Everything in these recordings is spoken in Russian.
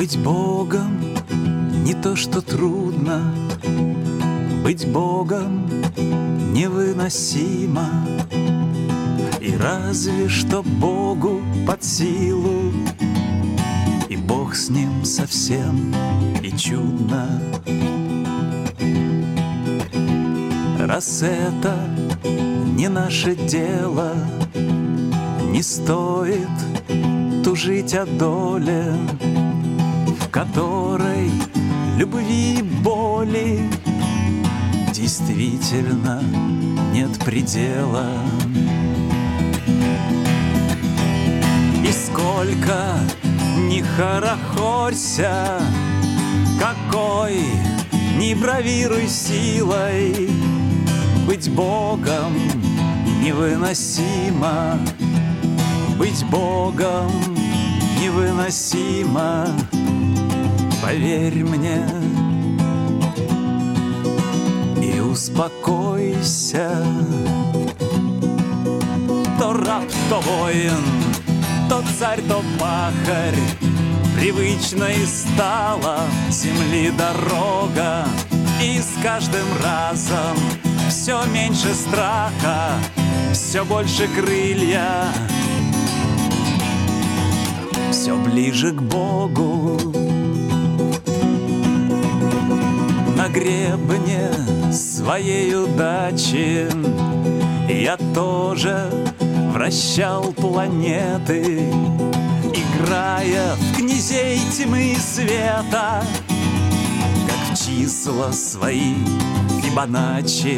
Быть Богом не то, что трудно, быть Богом невыносимо. И разве что Богу под силу, и Бог с ним совсем и чудно. Раз это не наше дело, не стоит тужить о доле, в которой любви и боли действительно нет предела. И сколько ни хорохорься, какой ни бравируй силой, быть Богом невыносимо, быть Богом невыносимо. Поверь мне и успокойся. То раб, то воин, то царь, то пахарь, привычной стала земли дорога, и с каждым разом все меньше страха, все больше крылья, все ближе к Богу. На гребне своей удачи я тоже вращал планеты, играя в князей тьмы и света, как в числа свои Фибоначчи.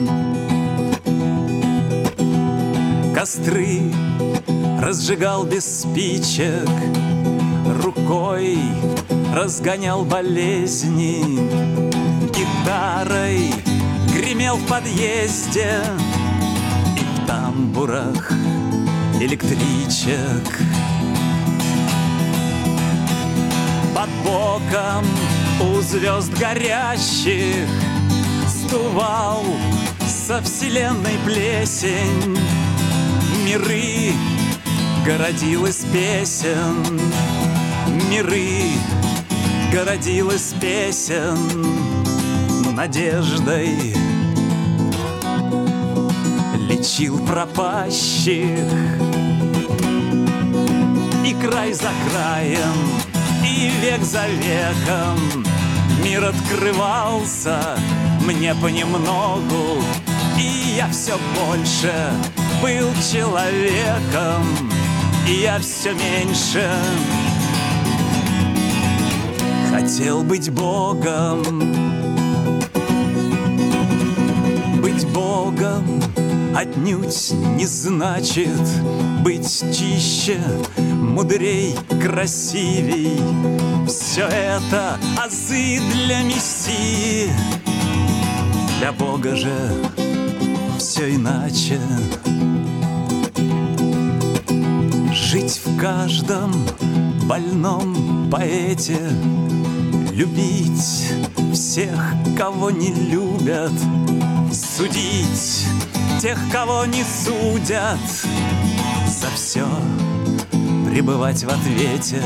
Костры разжигал без спичек, рукой разгонял болезни, гитарой гремел в подъезде и в тамбурах электричек. Под боком у звезд горящих сдувал со вселенной плесень, миры городил из песен, миры городил из песен, надеждой лечил пропащих. И край за краем, и век за веком мир открывался мне понемногу, и я все больше был человеком, и я все меньше хотел быть Богом. Быть Богом отнюдь не значит быть чище, мудрей, красивей. Все это азы для мессии. Для Бога же все иначе. Жить в каждом больном поэте, любить всех, кого не любят, судить тех, кого не судят, за все пребывать в ответе.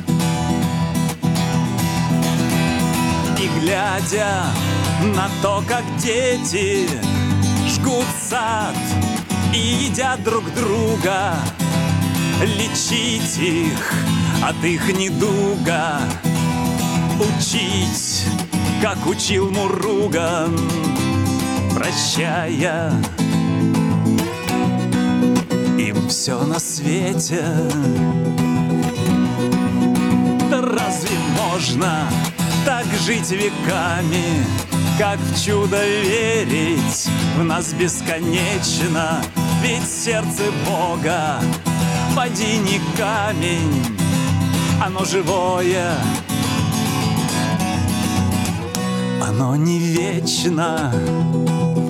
И глядя на то, как дети жгут сад и едят друг друга, лечить их от их недуга, учить, как учил Муруган, прощая им все на свете. Да разве можно так жить веками, как в чудо верить в нас бесконечно? Ведь сердце Бога поди не камень, оно живое, оно не вечно.